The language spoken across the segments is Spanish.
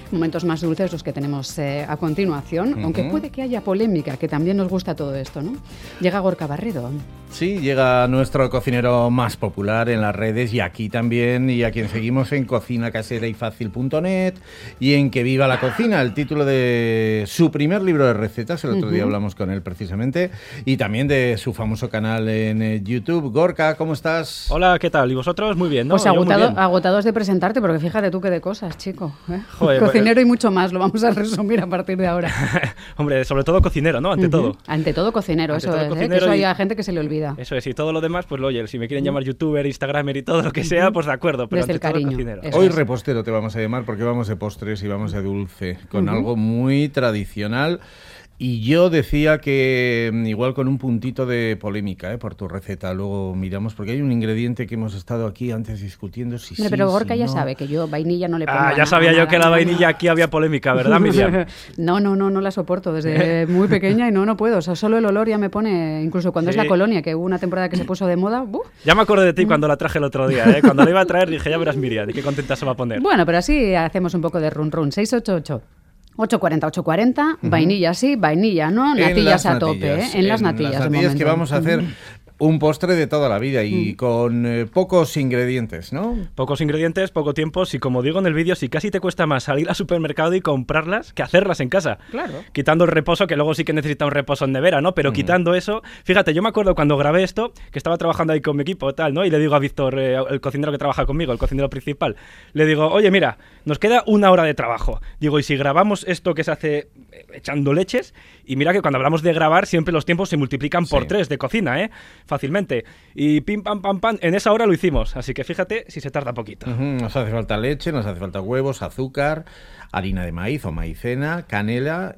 Momentos más dulces los que tenemos a continuación, aunque puede que haya polémica, que también nos gusta todo esto, ¿no? Llega Gorka Barredo. Sí, llega nuestro cocinero más popular en las redes y aquí también, y a quien seguimos en cocinacaserayfacil.net y en Que Viva la Cocina, el título de su primer libro de recetas. El otro día hablamos con él precisamente, y también de su famoso canal en YouTube. Gorka, ¿cómo estás? Hola, ¿qué tal? ¿Y vosotros? Muy bien, ¿no? Pues agotados de presentarte, porque fíjate tú qué de cosas, chico. Joder, cocinero y mucho más, lo vamos a resumir a partir de ahora. Hombre, sobre todo cocinero, ¿no? Ante todo. Ante todo cocinero, Ante eso todo es, cocinero, que eso hay y... a gente que se le olvida. Eso es, y todo lo demás, pues oye, si me quieren llamar youtuber, instagramer y todo lo que sea, pues de acuerdo, pero desde ante el todo cariño. cocinero. Hoy repostero te vamos a llamar porque vamos de postres y vamos de dulce, con algo muy tradicional. Y yo decía que igual con un puntito de polémica por tu receta, luego miramos, porque hay un ingrediente que hemos estado aquí antes discutiendo. Si Pero sí, Gorka si ya no. sabe que yo vainilla no le pongo. Ya sabía yo que la vainilla aquí había polémica, ¿verdad, Miriam? No la soporto desde muy pequeña y no puedo. O sea, solo el olor ya me pone, incluso cuando es la colonia, que hubo una temporada que se puso de moda. Ya me acordé de ti cuando la traje el otro día, ¿eh? Cuando la iba a traer dije, ya verás, Miriam, y qué contenta se va a poner. Bueno, pero así hacemos un poco de run run. 688-840-840, vainilla sí, vainilla no, natillas a tope, ¿eh? En las natillas. Las natillas que vamos a hacer un postre de toda la vida y con pocos ingredientes, ¿no? Pocos ingredientes, poco tiempo. Si, como digo en el vídeo, si casi te cuesta más salir al supermercado y comprarlas que hacerlas en casa. Claro. Quitando el reposo, que luego sí que necesita un reposo en nevera, ¿no? Pero quitando eso, fíjate, yo me acuerdo cuando grabé esto, que estaba trabajando ahí con mi equipo, tal, ¿no? Y le digo a Víctor, el cocinero que trabaja conmigo, el cocinero principal, le digo, oye, mira, nos queda 1 hora de trabajo. Digo, y si grabamos esto que se hace echando leches, y mira que cuando hablamos de grabar siempre los tiempos se multiplican por 3 de cocina, fácilmente. Y pim, pam, pam, pam, en esa hora lo hicimos. Así que fíjate si se tarda poquito. Nos hace falta leche, nos hace falta huevos, azúcar, harina de maíz o maicena, canela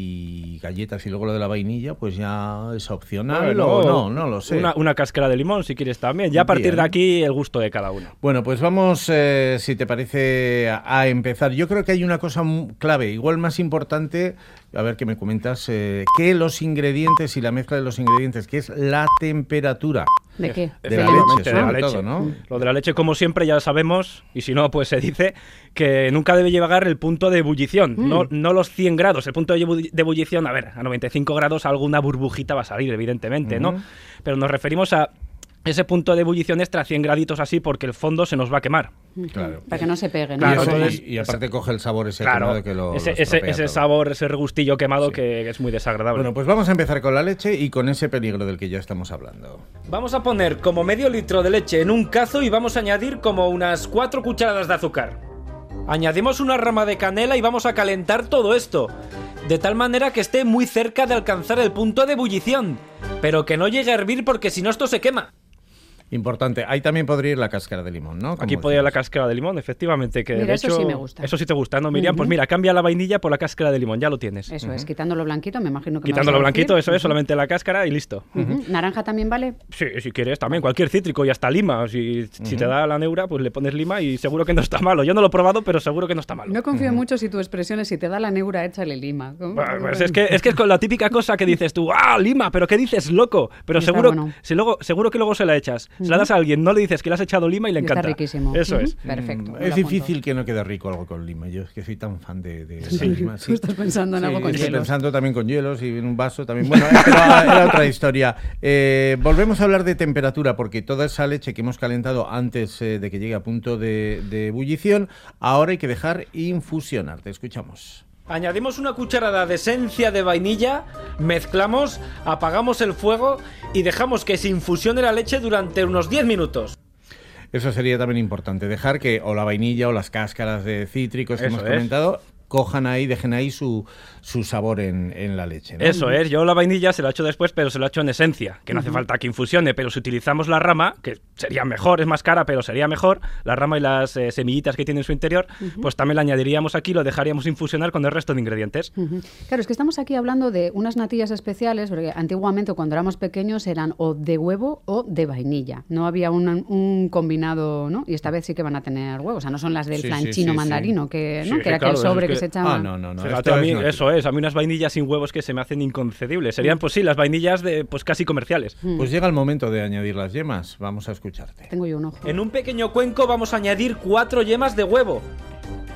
y galletas. Y luego lo de la vainilla, pues ya es opcional. Bueno, no lo sé. Una cáscara de limón, si quieres también. Ya a partir de aquí, el gusto de cada uno. Bueno, pues vamos, si te parece, a empezar. Yo creo que hay una cosa clave, igual más importante, a ver qué me comentas, que los ingredientes y la mezcla de los ingredientes, que es la temperatura. ¿De qué? De la leche, de la sobre leche. todo, ¿no? Lo de la leche, como siempre, ya sabemos, y si no, pues se dice que nunca debe llegar el punto de ebullición, no los 100 grados. El punto de ebullición, a ver, a 95 grados alguna burbujita va a salir, evidentemente, ¿no? Pero nos referimos a ese punto de ebullición extra, 100 graditos así, porque el fondo se nos va a quemar. Claro. Para que no se pegue, ¿no? Claro, entonces, y aparte coge el sabor ese claro, quemado que lo ese estropea sabor, ese regustillo quemado Sí. que es muy desagradable. Bueno, pues vamos a empezar con la leche y con ese peligro del que ya estamos hablando. Vamos a poner como medio litro de leche en un cazo y vamos a añadir como unas 4 cucharadas de azúcar. Añadimos una rama de canela y vamos a calentar todo esto, de tal manera que esté muy cerca de alcanzar el punto de ebullición, pero que no llegue a hervir porque si no esto se quema. Importante. Ahí también podría ir la cáscara de limón, ¿no? Aquí podría ir la cáscara de limón, efectivamente. Que Mira, de eso hecho, sí me gusta. Eso sí te gusta, ¿no, Miriam? Pues mira, cambia la vainilla por la cáscara de limón, ya lo tienes. Eso es, quitando lo blanquito, me imagino que Quitando me lo vas a decir. blanquito, eso es, solamente la cáscara y listo. ¿Naranja también vale? Sí, si quieres también, cualquier cítrico y hasta lima. Si te da la neura, pues le pones lima y seguro que no está malo. Yo no lo he probado, pero seguro que no está malo. No confío mucho si tu expresión es si te da la neura, échale lima. Bueno, pues es que es con la típica cosa que dices tú, ¡ah, lima! ¿Pero qué dices, loco? Pero Está seguro, bueno. seguro que luego se la echas. Se la das a alguien, no le dices que le has echado lima y le encanta. Está riquísimo. Eso es. Perfecto. Es difícil que no quede rico algo con lima. Yo es que soy tan fan de la lima. Tú estás pensando en algo con estoy hielos. pensando también con hielos y en un vaso también. Bueno, pero era otra historia. Volvemos a hablar de temperatura porque toda esa leche que hemos calentado antes de que llegue a punto de ebullición, ahora hay que dejar infusionar. Te escuchamos. Añadimos una cucharada de esencia de vainilla, mezclamos, apagamos el fuego y dejamos que se infusione la leche durante unos 10 minutos. Eso sería también importante, dejar que o la vainilla o las cáscaras de cítricos que Eso hemos es. comentado cojan ahí, dejen ahí su sabor en la leche, ¿no? Eso es, yo la vainilla se la echo después, pero se la echo en esencia, que no hace falta que infusione, pero si utilizamos la rama, que sería mejor, es más cara, pero sería mejor, la rama y las semillitas que tiene en su interior, pues también la añadiríamos aquí, lo dejaríamos infusionar con el resto de ingredientes. Claro, es que estamos aquí hablando de unas natillas especiales, porque antiguamente cuando éramos pequeños eran o de huevo o de vainilla. No había un combinado, ¿no? Y esta vez sí que van a tener huevo, o sea, no son las del Sí, flanchino sí, mandarino, que, ¿no? Sí, que era claro, aquel sobre es que- que se echaba. No. Fíjate, esto a mí, es eso es, a mí unas vainillas sin huevos que se me hacen inconcebibles. Serían, pues sí, las vainillas de, pues casi comerciales. Pues llega el momento de añadir las yemas. Vamos a escucharte. Tengo yo un ojo. En un pequeño cuenco vamos a añadir 4 yemas de huevo.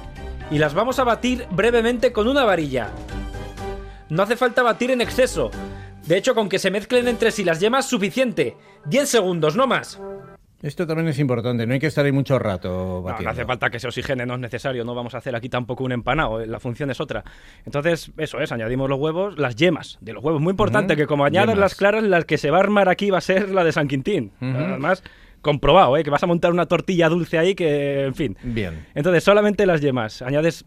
y las vamos a batir brevemente con una varilla. No hace falta batir en exceso. De hecho, con que se mezclen entre sí las yemas, suficiente. 10 segundos, no más. Esto también es importante, no hay que estar ahí mucho rato batiendo. No hace falta que se oxigene, no es necesario, no vamos a hacer aquí tampoco un empanado, la función es otra. Entonces, eso es, añadimos los huevos, las yemas de los huevos. Muy importante que como añadas yemas. las claras, la que se va a armar aquí va a ser la de San Quintín. Además, comprobado, que vas a montar una tortilla dulce ahí que, en fin. Bien. Entonces, solamente las yemas. Añades,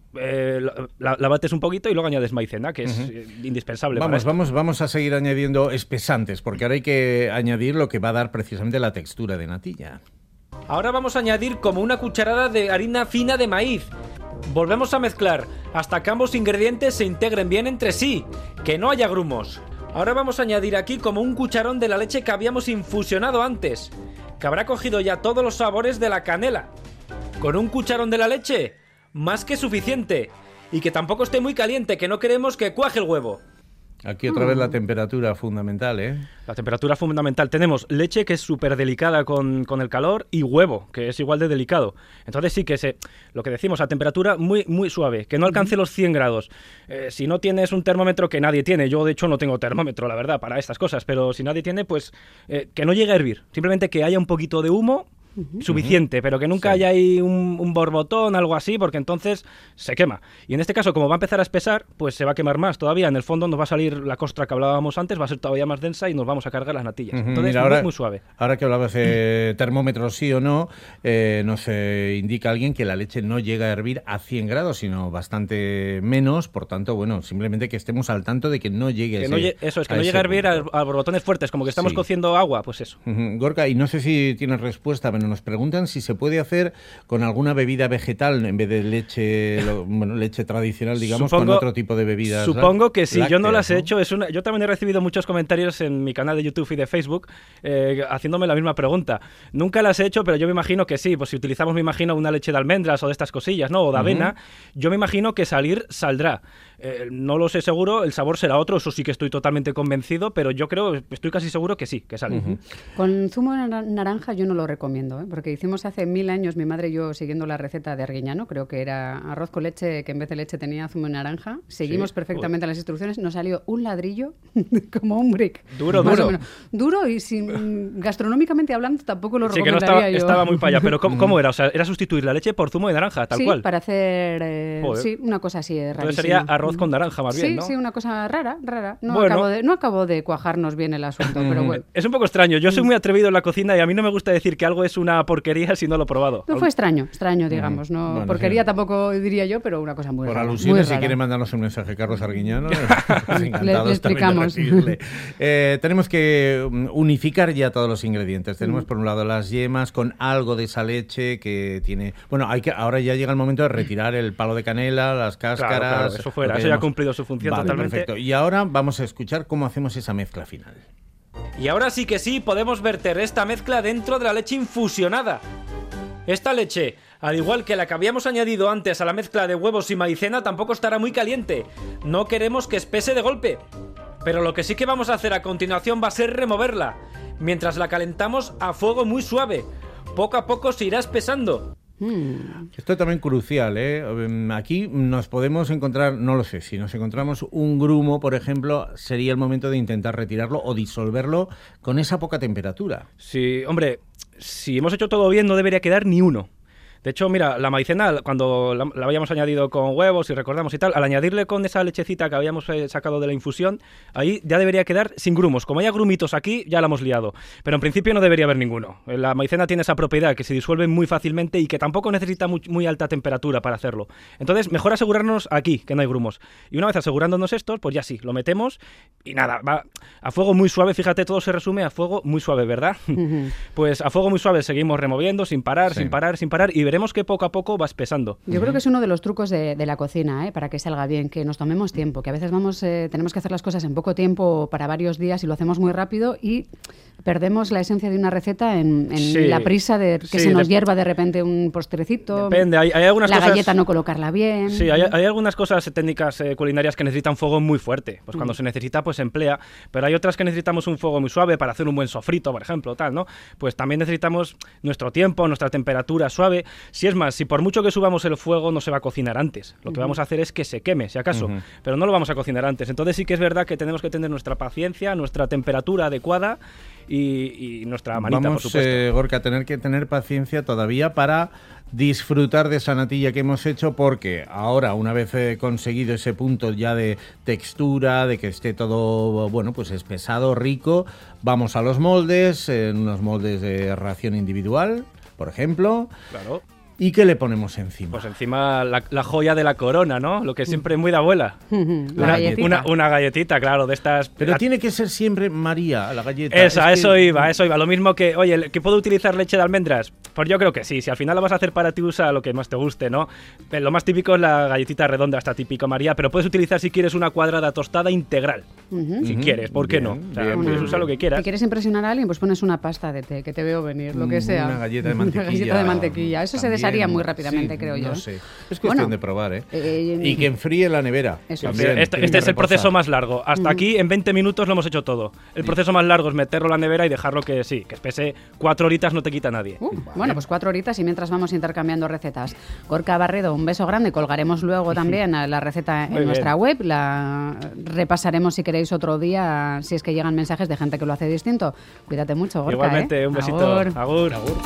la bates un poquito y luego añades maicena, que es indispensable. Vamos a seguir añadiendo espesantes, porque ahora hay que añadir lo que va a dar precisamente la textura de natilla. Ahora vamos a añadir como una cucharada de harina fina de maíz. Volvemos a mezclar hasta que ambos ingredientes se integren bien entre sí, que no haya grumos. Ahora vamos a añadir aquí como un cucharón de la leche que habíamos infusionado antes, que habrá cogido ya todos los sabores de la canela. Con un cucharón de la leche, más que suficiente. Y que tampoco esté muy caliente, que no queremos que cuaje el huevo. Aquí otra vez la temperatura fundamental, ¿eh? La temperatura fundamental. Tenemos leche, que es súper delicada con el calor, y huevo, que es igual de delicado. Entonces sí que lo que decimos, a temperatura muy, muy suave, que no alcance los 100 grados. Si no tienes un termómetro, que nadie tiene, yo de hecho no tengo termómetro, la verdad, para estas cosas, pero si nadie tiene, pues que no llegue a hervir. Simplemente que haya un poquito de humo, suficiente, pero que nunca haya ahí un borbotón, algo así, porque entonces se quema. Y en este caso, como va a empezar a espesar, pues se va a quemar más todavía. En el fondo nos va a salir la costra que hablábamos antes, va a ser todavía más densa y nos vamos a cargar las natillas. Entonces, Mira, ahora, muy suave. Ahora que hablabas de termómetros sí o no, nos indica alguien que la leche no llega a hervir a 100 grados, sino bastante menos. Por tanto, bueno, simplemente que estemos al tanto de que no llegue eso es, que no llegue a hervir a borbotones fuertes, como que estamos cociendo agua, pues eso. Gorka, y no sé si tienes respuesta, pero nos preguntan si se puede hacer con alguna bebida vegetal en vez de leche, leche tradicional, digamos, con otro tipo de bebidas. Supongo que sí, lácteas, yo no las he ¿no? hecho. Yo también he recibido muchos comentarios en mi canal de YouTube y de Facebook haciéndome la misma pregunta. Nunca las he hecho, pero yo me imagino que sí. Pues si utilizamos, me imagino, una leche de almendras o de estas cosillas, ¿no? O de avena, yo me imagino que saldrá. No lo sé seguro, el sabor será otro, eso sí que estoy totalmente convencido, pero yo estoy casi seguro que sí, que sale. Con zumo de naranja yo no lo recomiendo, porque hicimos hace 1000 años, mi madre y yo, siguiendo la receta de Arguiñano, creo que era arroz con leche, que en vez de leche tenía zumo de naranja. Seguimos perfectamente las instrucciones, nos salió un ladrillo como un brick. Duro. Duro y gastronómicamente hablando tampoco lo sí, que no estaba muy para allá, pero ¿cómo era? O sea, era sustituir la leche por zumo de naranja, tal cual. Sí, para hacer una cosa así rarísima. Entonces sería arroz con naranja más bien, ¿no? Sí, una cosa rara. No acabo de cuajarnos bien el asunto, pero bueno. Es un poco extraño. Yo soy muy atrevido en la cocina y a mí no me gusta decir que algo es una porquería si no lo he probado. No fue extraño, digamos. No, bueno, porquería tampoco diría yo, pero una cosa muy rara. Por alusiones, si quiere mandarnos un mensaje Carlos Arguiñano, le explicamos. Tenemos que unificar ya todos los ingredientes. Tenemos por un lado las yemas con algo de esa leche que tiene... Bueno, ahora ya llega el momento de retirar el palo de canela, las cáscaras... Claro, eso fuera. Eso ya ha cumplido su función totalmente. Perfecto. Y ahora vamos a escuchar cómo hacemos esa mezcla final. Y ahora sí que sí, podemos verter esta mezcla dentro de la leche infusionada. Esta leche, al igual que la que habíamos añadido antes a la mezcla de huevos y maicena, tampoco estará muy caliente. No queremos que espese de golpe. Pero lo que sí que vamos a hacer a continuación va a ser removerla, mientras la calentamos a fuego muy suave. Poco a poco se irá espesando. Esto es también crucial, ¿eh? Aquí nos podemos encontrar, no lo sé, si nos encontramos un grumo, por ejemplo, sería el momento de intentar retirarlo o disolverlo con esa poca temperatura. Sí, hombre, si hemos hecho todo bien no debería quedar ni uno. De hecho, mira, la maicena, cuando la habíamos añadido con huevos, y recordamos y tal, al añadirle con esa lechecita que habíamos sacado de la infusión, ahí ya debería quedar sin grumos. Como haya grumitos aquí, ya la hemos liado. Pero en principio no debería haber ninguno. La maicena tiene esa propiedad que se disuelve muy fácilmente y que tampoco necesita muy alta temperatura para hacerlo. Entonces, mejor asegurarnos aquí, que no hay grumos. Y una vez asegurándonos estos, pues ya sí, lo metemos y nada, va a fuego muy suave. Fíjate, todo se resume a fuego muy suave, ¿verdad? Pues a fuego muy suave seguimos removiendo sin parar, sin parar y veremos que poco a poco va espesando. Yo creo que es uno de los trucos de la cocina, para que salga bien, que nos tomemos tiempo, que a veces tenemos que hacer las cosas en poco tiempo para varios días y lo hacemos muy rápido y perdemos la esencia de una receta en la prisa de que se nos hierva de repente un postrecito. Depende, hay algunas cosas... La galleta no colocarla bien. Sí, hay algunas cosas técnicas culinarias que necesitan fuego muy fuerte. Pues cuando se necesita, pues se emplea. Pero hay otras que necesitamos un fuego muy suave para hacer un buen sofrito, por ejemplo, tal, ¿no? Pues también necesitamos nuestro tiempo, nuestra temperatura suave. Si es más, si por mucho que subamos el fuego no se va a cocinar antes. Lo que vamos a hacer es que se queme, si acaso, pero no lo vamos a cocinar antes. Entonces sí que es verdad que tenemos que tener nuestra paciencia, nuestra temperatura adecuada y nuestra manita, vamos, por supuesto. Gorka, tener que tener paciencia todavía para disfrutar de esa natilla que hemos hecho, porque ahora, una vez conseguido ese punto ya de textura, de que esté todo, bueno, pues espesado, rico, vamos a los moldes, en unos moldes de ración individual, por ejemplo. Claro. ¿Y qué le ponemos encima? Pues encima la joya de la corona, ¿no? Lo que siempre es muy de abuela. Una galletita, claro, de estas... Pero tiene que ser siempre María, la galleta. Eso iba. Lo mismo que, oye, ¿que puedo utilizar leche de almendras? Pues yo creo que sí. Si al final lo vas a hacer para ti, usa lo que más te guste, ¿no? Lo más típico es la galletita redonda, hasta típico María, pero puedes utilizar si quieres una cuadrada tostada integral. Si quieres, ¿por qué no? O sea, puedes usar lo que quieras. Si quieres impresionar a alguien, pues pones una pasta de té, que te veo venir, lo que sea. Una galleta de mantequilla. Una galleta de mantequilla. Eso también, se desharía muy rápidamente, creo yo. No sé. Es cuestión de probar, ¿eh? Y que enfríe en la nevera. También, este es el proceso más largo. Hasta aquí, en 20 minutos lo hemos hecho todo. El proceso más largo es meterlo en la nevera y dejarlo que espese 4 horitas, no te quita nadie. Bueno, pues 4 horitas y mientras vamos intercambiando recetas. Gorka Barredo, un beso grande. Colgaremos luego también la receta en nuestra web. La repasaremos si queréis otro día, si es que llegan mensajes de gente que lo hace distinto. Cuídate mucho, Gorka. Igualmente, un besito. Agur. Agur.